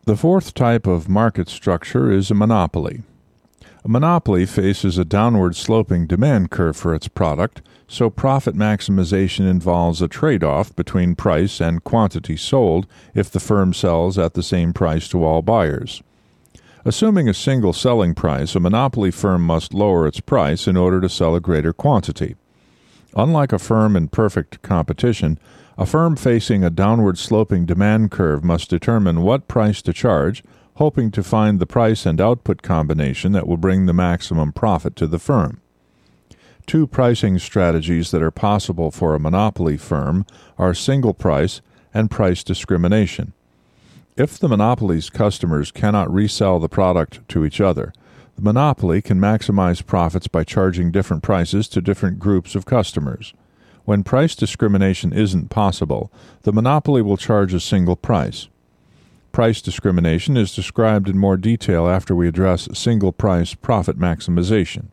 The fourth type of market structure is a monopoly. A monopoly faces a downward sloping demand curve for its product, so profit maximization involves a trade-off between price and quantity sold if the firm sells at the same price to all buyers. Assuming a single selling price, a monopoly firm must lower its price in order to sell a greater quantity. Unlike a firm in perfect competition, a firm facing a downward sloping demand curve must determine what price to charge, hoping to find the price and output combination that will bring the maximum profit to the firm. Two pricing strategies that are possible for a monopoly firm are single price and price discrimination. If the monopoly's customers cannot resell the product to each other, the monopoly can maximize profits by charging different prices to different groups of customers. When price discrimination isn't possible, the monopoly will charge a single price. Price discrimination is described in more detail after we address single price profit maximization.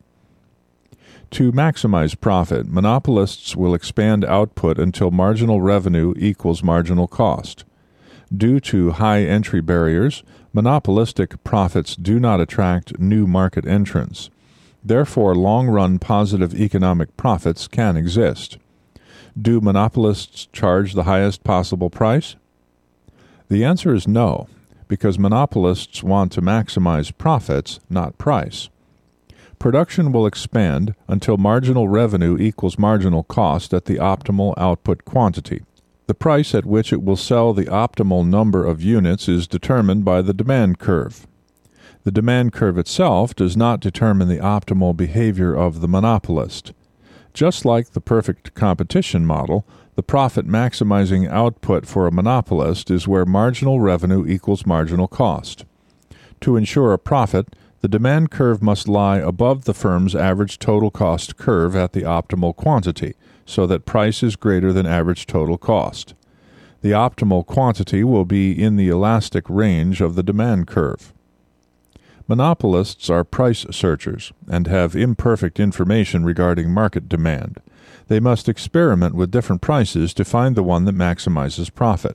To maximize profit, monopolists will expand output until marginal revenue equals marginal cost. Due to high entry barriers, monopolistic profits do not attract new market entrants. Therefore, long-run positive economic profits can exist. Do monopolists charge the highest possible price? The answer is no, because monopolists want to maximize profits, not price. Production will expand until marginal revenue equals marginal cost at the optimal output quantity. The price at which it will sell the optimal number of units is determined by the demand curve. The demand curve itself does not determine the optimal behavior of the monopolist. Just like the perfect competition model, the profit-maximizing output for a monopolist is where marginal revenue equals marginal cost. To ensure a profit, the demand curve must lie above the firm's average total cost curve at the optimal quantity, so that price is greater than average total cost. The optimal quantity will be in the elastic range of the demand curve. Monopolists are price searchers and have imperfect information regarding market demand. They must experiment with different prices to find the one that maximizes profit.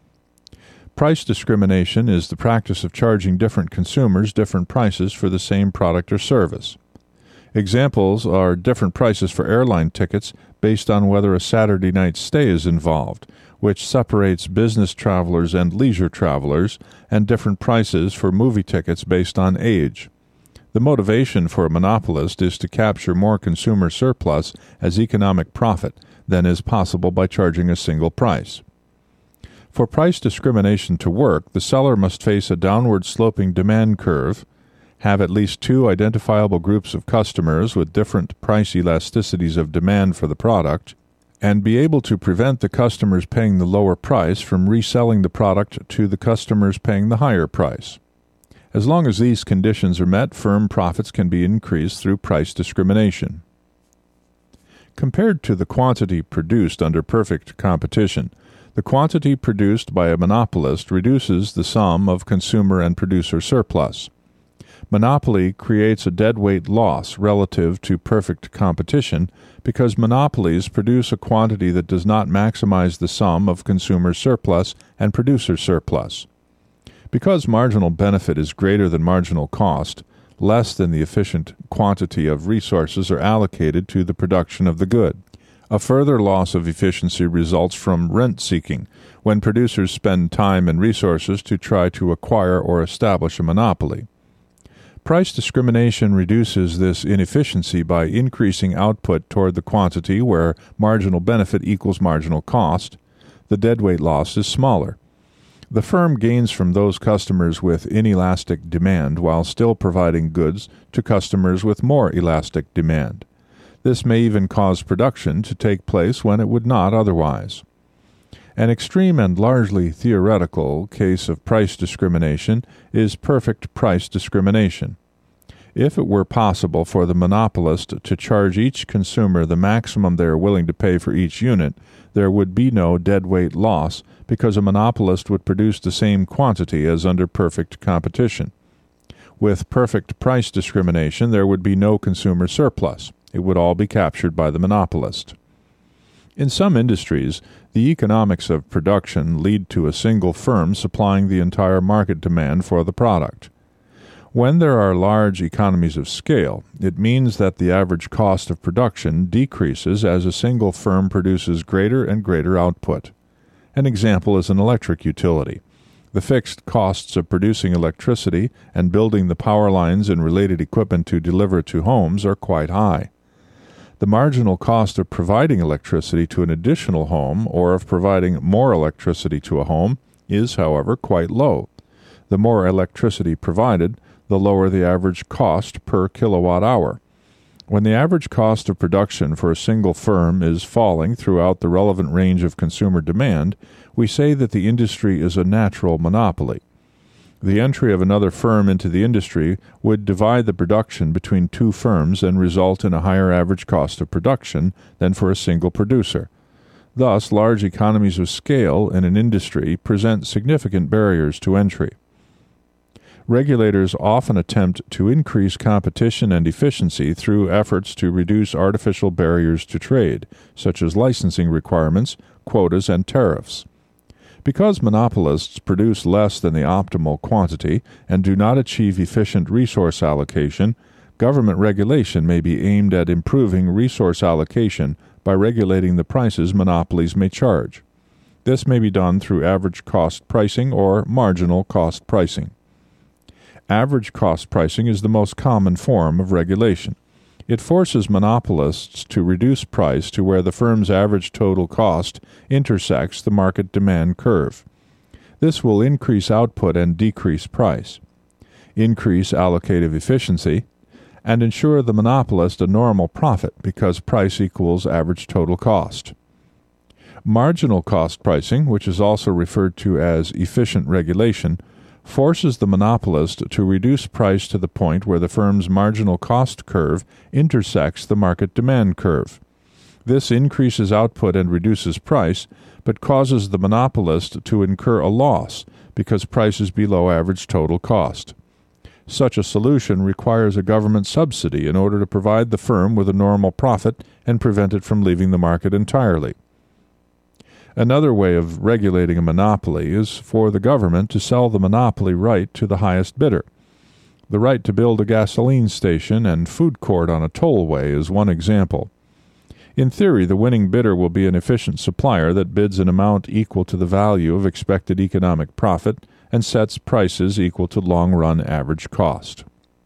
Price discrimination is the practice of charging different consumers different prices for the same product or service. Examples are different prices for airline tickets based on whether a Saturday night stay is involved, which separates business travelers and leisure travelers, and different prices for movie tickets based on age. The motivation for a monopolist is to capture more consumer surplus as economic profit than is possible by charging a single price. For price discrimination to work, the seller must face a downward sloping demand curve, have at least two identifiable groups of customers with different price elasticities of demand for the product, and be able to prevent the customers paying the lower price from reselling the product to the customers paying the higher price. As long as these conditions are met, firm profits can be increased through price discrimination. Compared to the quantity produced under perfect competition, the quantity produced by a monopolist reduces the sum of consumer and producer surplus. Monopoly creates a deadweight loss relative to perfect competition because monopolies produce a quantity that does not maximize the sum of consumer surplus and producer surplus. Because marginal benefit is greater than marginal cost, less than the efficient quantity of resources are allocated to the production of the good. A further loss of efficiency results from rent-seeking, when producers spend time and resources to try to acquire or establish a monopoly. Price discrimination reduces this inefficiency by increasing output toward the quantity where marginal benefit equals marginal cost. The deadweight loss is smaller. The firm gains from those customers with inelastic demand while still providing goods to customers with more elastic demand. This may even cause production to take place when it would not otherwise. An extreme and largely theoretical case of price discrimination is perfect price discrimination. If it were possible for the monopolist to charge each consumer the maximum they are willing to pay for each unit, there would be no deadweight loss because a monopolist would produce the same quantity as under perfect competition. With perfect price discrimination, there would be no consumer surplus. It would all be captured by the monopolist. In some industries, the economics of production lead to a single firm supplying the entire market demand for the product. When there are large economies of scale, it means that the average cost of production decreases as a single firm produces greater and greater output. An example is an electric utility. The fixed costs of producing electricity and building the power lines and related equipment to deliver it to homes are quite high. The marginal cost of providing electricity to an additional home or of providing more electricity to a home is, however, quite low. The more electricity provided, the lower the average cost per kilowatt hour. When the average cost of production for a single firm is falling throughout the relevant range of consumer demand, we say that the industry is a natural monopoly. The entry of another firm into the industry would divide the production between two firms and result in a higher average cost of production than for a single producer. Thus, large economies of scale in an industry present significant barriers to entry. Regulators often attempt to increase competition and efficiency through efforts to reduce artificial barriers to trade, such as licensing requirements, quotas, and tariffs. Because monopolists produce less than the optimal quantity and do not achieve efficient resource allocation, government regulation may be aimed at improving resource allocation by regulating the prices monopolies may charge. This may be done through average cost pricing or marginal cost pricing. Average cost pricing is the most common form of regulation. It forces monopolists to reduce price to where the firm's average total cost intersects the market demand curve. This will increase output and decrease price, increase allocative efficiency, and ensure the monopolist a normal profit because price equals average total cost. Marginal cost pricing, which is also referred to as efficient regulation, forces the monopolist to reduce price to the point where the firm's marginal cost curve intersects the market demand curve. This increases output and reduces price, but causes the monopolist to incur a loss because price is below average total cost. Such a solution requires a government subsidy in order to provide the firm with a normal profit and prevent it from leaving the market entirely. Another way of regulating a monopoly is for the government to sell the monopoly right to the highest bidder. The right to build a gasoline station and food court on a tollway is one example. In theory, the winning bidder will be an efficient supplier that bids an amount equal to the value of expected economic profit and sets prices equal to long-run average cost.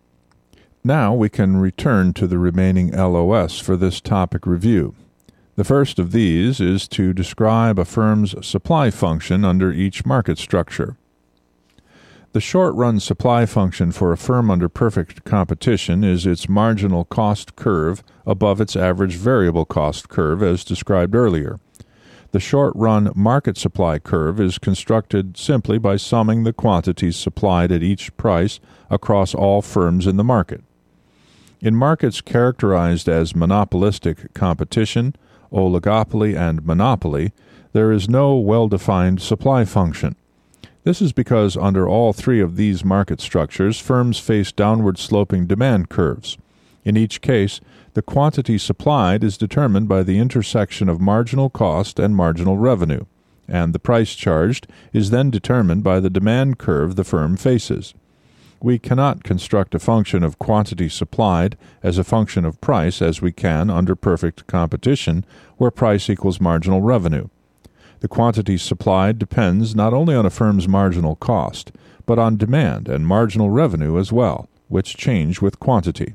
Now we can return to the remaining LOS for this topic review. The first of these is to describe a firm's supply function under each market structure. The short-run supply function for a firm under perfect competition is its marginal cost curve above its average variable cost curve as described earlier. The short-run market supply curve is constructed simply by summing the quantities supplied at each price across all firms in the market. In markets characterized as monopolistic competition, oligopoly, and monopoly, there is no well-defined supply function. This is because under all three of these market structures, firms face downward-sloping demand curves. In each case, the quantity supplied is determined by the intersection of marginal cost and marginal revenue, and the price charged is then determined by the demand curve the firm faces. We cannot construct a function of quantity supplied as a function of price as we can under perfect competition, where price equals marginal revenue. The quantity supplied depends not only on a firm's marginal cost, but on demand and marginal revenue as well, which change with quantity.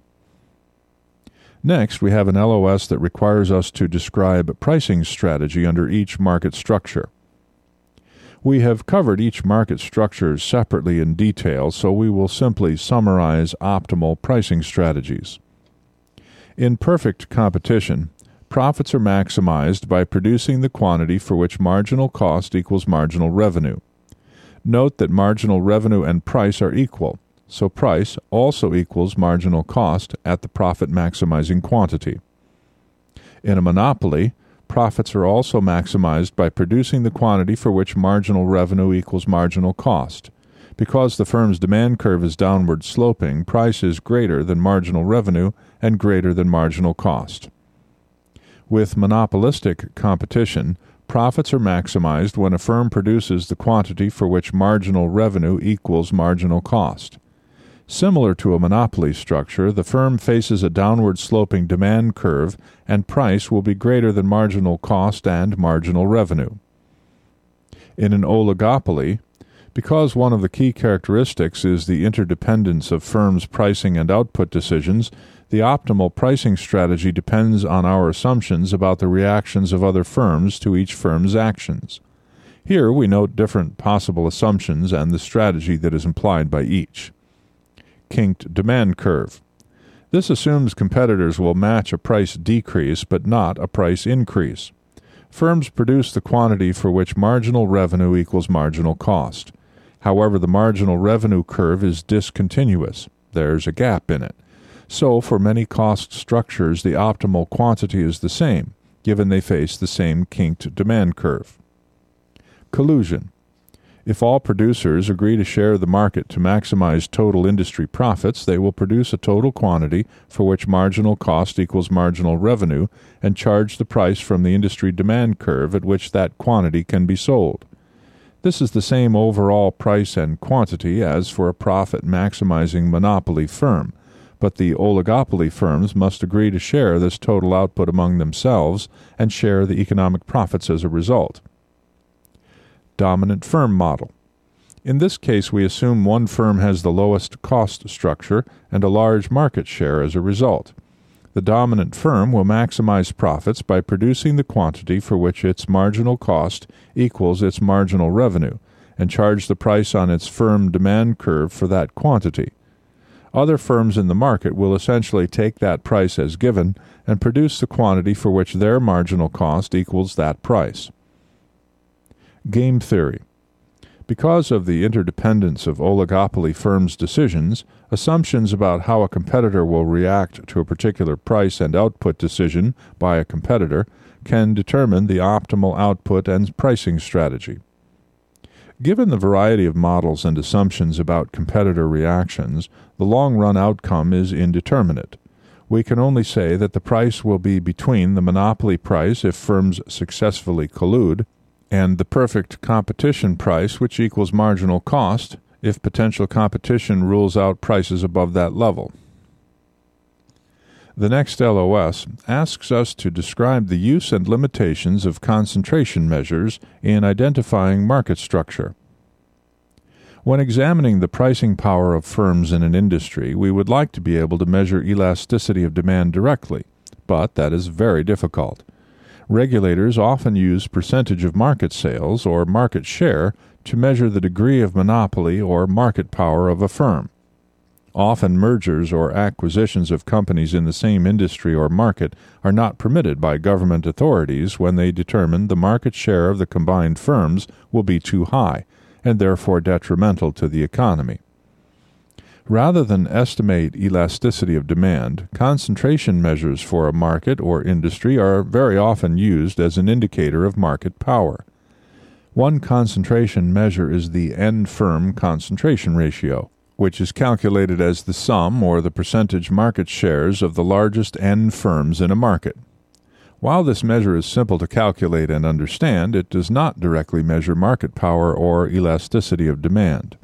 Next, we have an LOS that requires us to describe pricing strategy under each market structure. We have covered each market structure separately in detail, so we will simply summarize optimal pricing strategies. In perfect competition, profits are maximized by producing the quantity for which marginal cost equals marginal revenue. Note that marginal revenue and price are equal, so price also equals marginal cost at the profit-maximizing quantity. In a monopoly, profits are also maximized by producing the quantity for which marginal revenue equals marginal cost. Because the firm's demand curve is downward sloping, price is greater than marginal revenue and greater than marginal cost. With monopolistic competition, profits are maximized when a firm produces the quantity for which marginal revenue equals marginal cost. Similar to a monopoly structure, the firm faces a downward sloping demand curve and price will be greater than marginal cost and marginal revenue. In an oligopoly, because one of the key characteristics is the interdependence of firms' pricing and output decisions, the optimal pricing strategy depends on our assumptions about the reactions of other firms to each firm's actions. Here we note different possible assumptions and the strategy that is implied by each. Kinked demand curve. This assumes competitors will match a price decrease but not a price increase. Firms produce the quantity for which marginal revenue equals marginal cost. However, the marginal revenue curve is discontinuous. There's a gap in it. So, for many cost structures, the optimal quantity is the same, given they face the same kinked demand curve. Collusion. If all producers agree to share the market to maximize total industry profits, they will produce a total quantity for which marginal cost equals marginal revenue and charge the price from the industry demand curve at which that quantity can be sold. This is the same overall price and quantity as for a profit-maximizing monopoly firm, but the oligopoly firms must agree to share this total output among themselves and share the economic profits as a result. Dominant firm model. In this case, we assume one firm has the lowest cost structure and a large market share as a result. The dominant firm will maximize profits by producing the quantity for which its marginal cost equals its marginal revenue, and charge the price on its firm demand curve for that quantity. Other firms in the market will essentially take that price as given and produce the quantity for which their marginal cost equals that price. Game theory. Because of the interdependence of oligopoly firms' decisions, assumptions about how a competitor will react to a particular price and output decision by a competitor can determine the optimal output and pricing strategy. Given the variety of models and assumptions about competitor reactions, the long-run outcome is indeterminate. We can only say that the price will be between the monopoly price if firms successfully collude and the perfect competition price, which equals marginal cost, if potential competition rules out prices above that level. The next LOS asks us to describe the use and limitations of concentration measures in identifying market structure. When examining the pricing power of firms in an industry, we would like to be able to measure elasticity of demand directly, but that is very difficult. Regulators often use percentage of market sales or market share to measure the degree of monopoly or market power of a firm. Often mergers or acquisitions of companies in the same industry or market are not permitted by government authorities when they determine the market share of the combined firms will be too high and therefore detrimental to the economy. Rather than estimate elasticity of demand, concentration measures for a market or industry are very often used as an indicator of market power. One concentration measure is the N-firm concentration ratio, which is calculated as the sum or the percentage market shares of the largest N firms in a market. While this measure is simple to calculate and understand, it does not directly measure market power or elasticity of demand.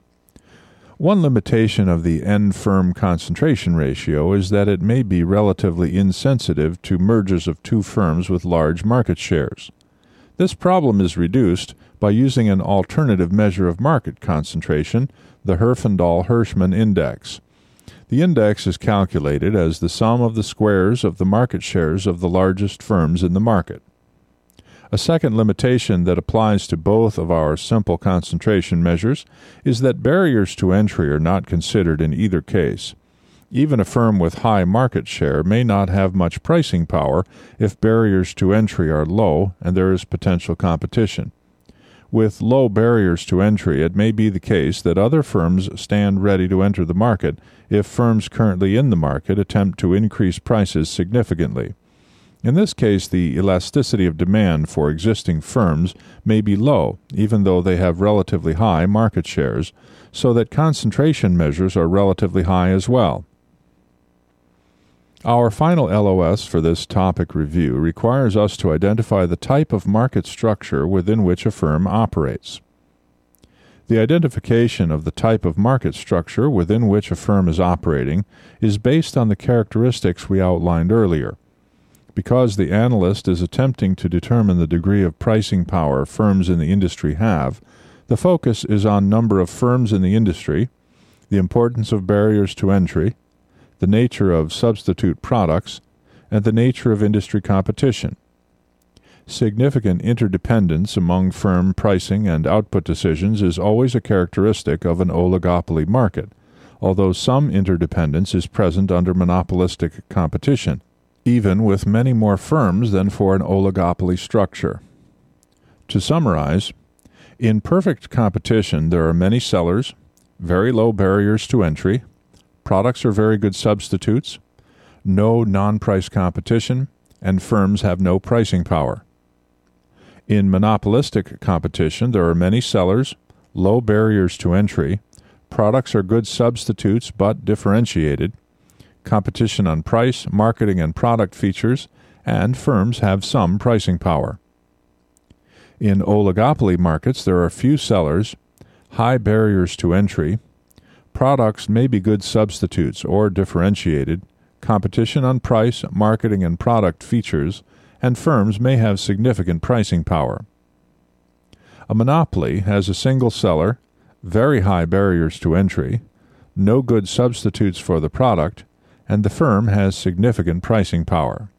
One limitation of the N-firm concentration ratio is that it may be relatively insensitive to mergers of two firms with large market shares. This problem is reduced by using an alternative measure of market concentration, the Herfindahl-Hirschman index. The index is calculated as the sum of the squares of the market shares of the largest firms in the market. A second limitation that applies to both of our simple concentration measures is that barriers to entry are not considered in either case. Even a firm with high market share may not have much pricing power if barriers to entry are low and there is potential competition. With low barriers to entry, it may be the case that other firms stand ready to enter the market if firms currently in the market attempt to increase prices significantly. In this case, the elasticity of demand for existing firms may be low, even though they have relatively high market shares, so that concentration measures are relatively high as well. Our final LOS for this topic review requires us to identify the type of market structure within which a firm operates. The identification of the type of market structure within which a firm is operating is based on the characteristics we outlined earlier. Because the analyst is attempting to determine the degree of pricing power firms in the industry have, the focus is on number of firms in the industry, the importance of barriers to entry, the nature of substitute products, and the nature of industry competition. Significant interdependence among firm pricing and output decisions is always a characteristic of an oligopoly market, although some interdependence is present under monopolistic competition, even with many more firms than for an oligopoly structure. To summarize, in perfect competition there are many sellers, very low barriers to entry, products are very good substitutes, no non-price competition, and firms have no pricing power. In monopolistic competition, there are many sellers, low barriers to entry, products are good substitutes but differentiated, competition on price, marketing, and product features, and firms have some pricing power. In oligopoly markets, there are few sellers, high barriers to entry, products may be good substitutes or differentiated, competition on price, marketing, and product features, and firms may have significant pricing power. A monopoly has a single seller, very high barriers to entry, no good substitutes for the product, and the firm has significant pricing power.